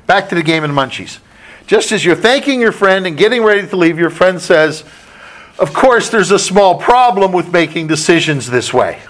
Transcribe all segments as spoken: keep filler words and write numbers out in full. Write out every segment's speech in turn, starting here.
back to the game of munchies. Just as you're thanking your friend and getting ready to leave, your friend says, of course, there's a small problem with making decisions this way.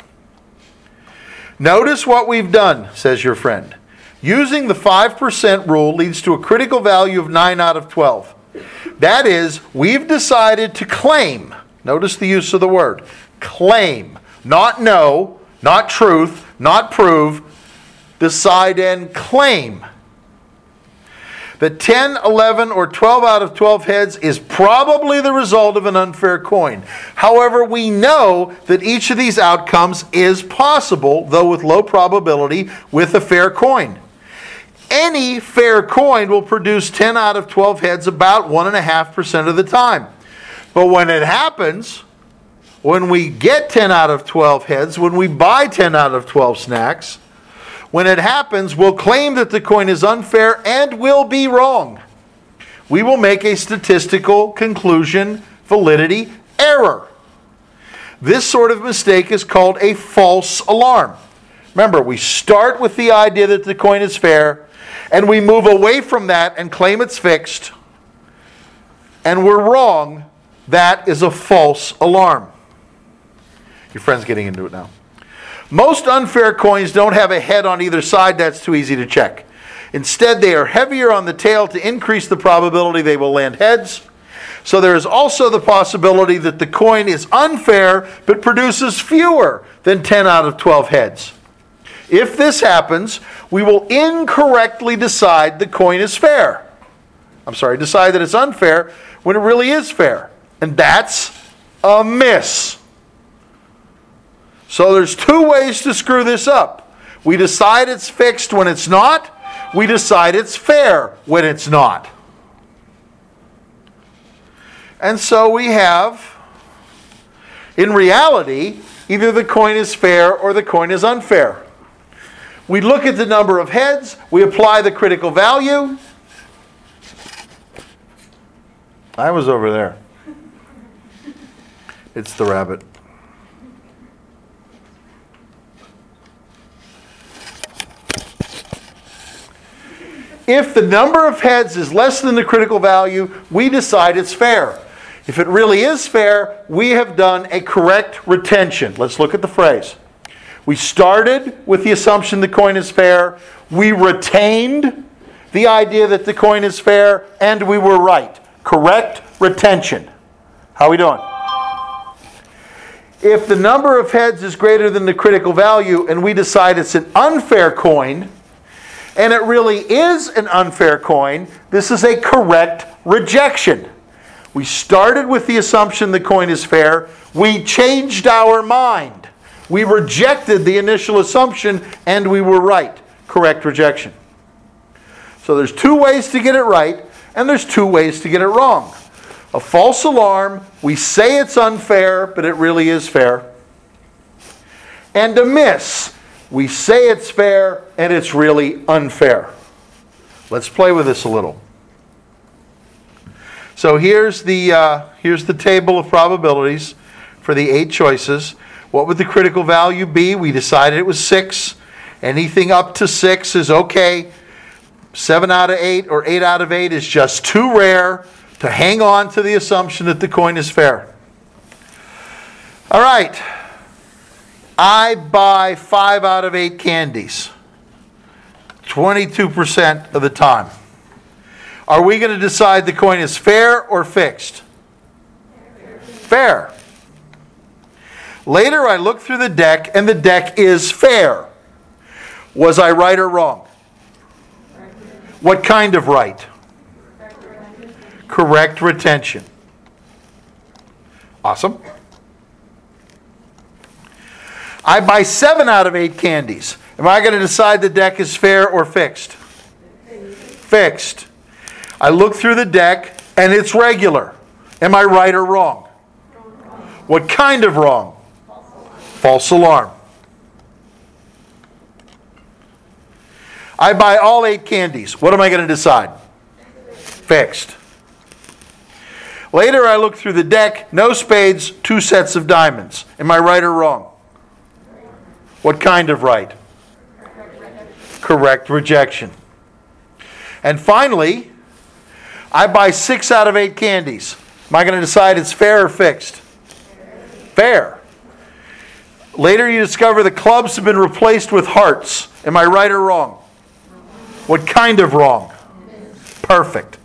Notice what we've done, says your friend. Using the five percent rule leads to a critical value of nine out of twelve. That is, we've decided to claim. Notice the use of the word. Claim. Not know, not truth, not prove. Decide and claim that ten, eleven, or twelve out of twelve heads is probably the result of an unfair coin. However, we know that each of these outcomes is possible, though with low probability, with a fair coin. Any fair coin will produce ten out of twelve heads about one point five percent of the time. But when it happens, when we get ten out of twelve heads, when we buy ten out of twelve snacks, when it happens, we'll claim that the coin is unfair and will be wrong. We will make a statistical conclusion, validity, error. This sort of mistake is called a false alarm. Remember, we start with the idea that the coin is fair, and we move away from that and claim it's fixed, and we're wrong. That is a false alarm. Your friend's getting into it now. Most unfair coins don't have a head on either side. That's too easy to check. Instead, they are heavier on the tail to increase the probability they will land heads. So there is also the possibility that the coin is unfair but produces fewer than ten out of twelve heads. If this happens, we will incorrectly decide the coin is fair. I'm sorry, decide that it's unfair when it really is fair. And that's a miss. So there's two ways to screw this up. We decide it's fixed when it's not. We decide it's fair when it's not. And so we have, in reality, either the coin is fair or the coin is unfair. We look at the number of heads. We apply the critical value. I was over there. It's the rabbit. If the number of heads is less than the critical value, we decide it's fair. If it really is fair, we have done a correct retention. Let's look at the phrase. We started with the assumption the coin is fair. We retained the idea that the coin is fair, and we were right. Correct retention. How are we doing? If the number of heads is greater than the critical value and we decide it's an unfair coin, and it really is an unfair coin, this is a correct rejection. We started with the assumption the coin is fair. We changed our mind. We rejected the initial assumption and we were right. Correct rejection. So there's two ways to get it right, and there's two ways to get it wrong. A false alarm, we say it's unfair, but it really is fair. And a miss, we say it's fair, and it's really unfair. Let's play with this a little. So here's the uh, here's the table of probabilities for the eight choices. What would the critical value be? We decided it was six. Anything up to six is okay. Seven out of eight or eight out of eight is just too rare to hang on to the assumption that the coin is fair. All right. I buy five out of eight candies. twenty-two percent of the time. Are we going to decide the coin is fair or fixed? Fair. Later I look through the deck and the deck is fair. Was I right or wrong? What kind of right? Correct retention. Awesome. I buy seven out of eight candies. Am I going to decide the deck is fair or fixed? Fixed. I look through the deck and it's regular. Am I right or wrong? What kind of wrong? False alarm. I buy all eight candies. What am I going to decide? Fixed. Later I look through the deck, no spades, two sets of diamonds. Am I right or wrong? What kind of right? Correct rejection. And finally, I buy six out of eight candies. Am I going to decide it's fair or fixed? Fair. Later you discover the clubs have been replaced with hearts. Am I right or wrong? What kind of wrong? Perfect.